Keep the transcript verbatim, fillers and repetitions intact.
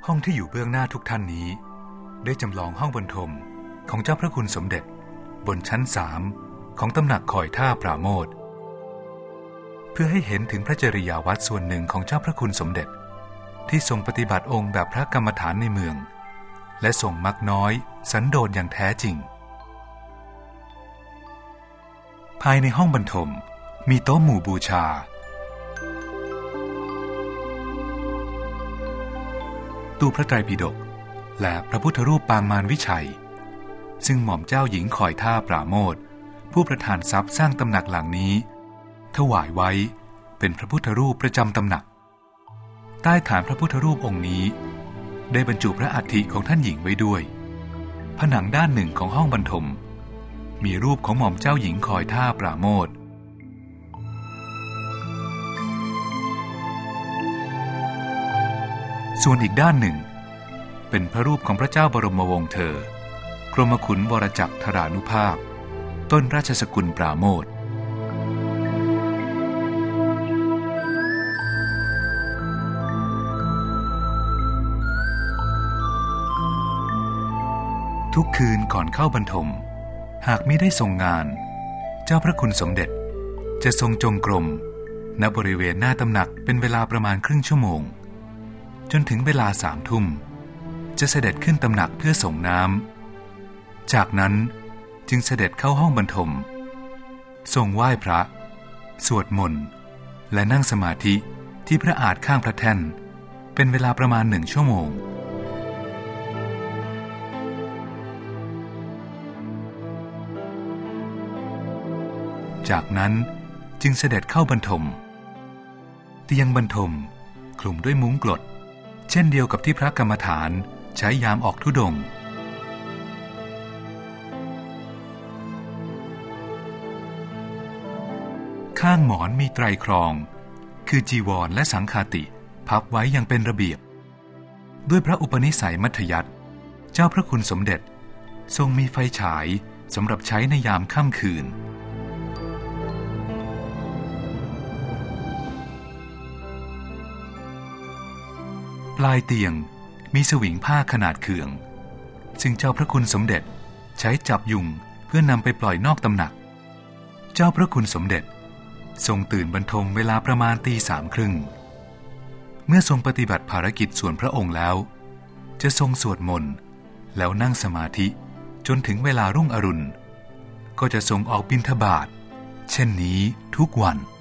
ห้องที่อยู่เบื้องหน้าทุกท่านนี้ได้จำลองห้องบรรทมของเจ้าพระคุณสมเด็จบนชั้นสามของตำหนักคอยท่าปราโมทย์เพื่อให้เห็นถึงพระจริยาวัดส่วนหนึ่งของเจ้าพระคุณสมเด็จที่ทรงปฏิบัติองค์แบบพระกรรมฐานในเมืองและทรงมักน้อยสันโดษอย่างแท้จริงภายในห้องบรรทมมีโต๊ะหมู่บูชาตู้พระไตรปิฎกและพระพุทธรูปปางมารวิชัยซึ่งหม่อมเจ้าหญิงคอยท่าปราโมทย์ผู้ประทานทรัพย์สร้างตำหนักหลังนี้ถวายไว้เป็นพระพุทธรูปประจำตำหนักใต้ฐานพระพุทธรูปองค์นี้ได้บรรจุพระอัฐิของท่านหญิงไว้ด้วยผนังด้านหนึ่งของห้องบรรทมมีรูปของหม่อมเจ้าหญิงคอยท่าปราโมทย์ส่วนอีกด้านหนึ่งเป็นพระรูปของพระเจ้าบรมวงศ์เธอกรมขุนวรจักรธรานุภาพต้นราชสกุลปราโมทย์ทุกคืนก่อนเข้าบรรทมหากมิได้ทรงงานเจ้าพระคุณสมเด็จจะทรงจงกรมณบริเวณหน้าตำหนักเป็นเวลาประมาณครึ่งชั่วโมงจนถึงเวลาสามทุ่มจะเสด็จขึ้นตำหนักเพื่อส่งน้ำจากนั้นจึงเสด็จเข้าห้องบรรทมทรงไหว้พระสวดมนต์และนั่งสมาธิที่พระอาสน์ข้างพระแท่นเป็นเวลาประมาณหนึ่งชั่วโมงจากนั้นจึงเสด็จเข้าบรรทมเตียงบรรทมคลุมด้วยมุ้งกลดเช่นเดียวกับที่พระกรรมฐานใช้ยามออกธุดงค์ข้างหมอนมีไตรครองคือจีวรและสังฆาติพับไว้อย่างเป็นระเบียบด้วยพระอุปนิสัยมัธยัสถ์เจ้าพระคุณสมเด็จทรงมีไฟฉายสำหรับใช้ในยามค่ำคืนปลายเตียงมีสวิงผ้าขนาดเขื่องซึ่งเจ้าพระคุณสมเด็จใช้จับยุงเพื่อนำไปปล่อยนอกตำหนักเจ้าพระคุณสมเด็จทรงตื่นบรรทมเวลาประมาณตีสามครึ่งเมื่อทรงปฏิบัติภารกิจส่วนพระองค์แล้วจะทรงสวดมนต์แล้วนั่งสมาธิจนถึงเวลารุ่งอรุณก็จะทรงออกบิณฑบาตเช่นนี้ทุกวัน